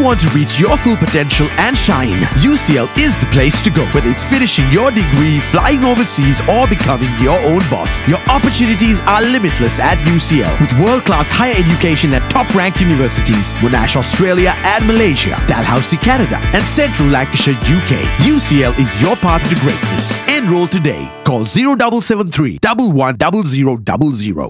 want to reach your full potential and shine, UCL is the place to go. Whether it's finishing your degree, flying overseas, or becoming your own boss, your opportunities are limitless at UCL. With world-class higher education at top-ranked universities, Monash Australia and Malaysia, Dalhousie Canada, and Central Lancashire UK, UCL is your path to greatness. Enroll today. Call 0773 110000.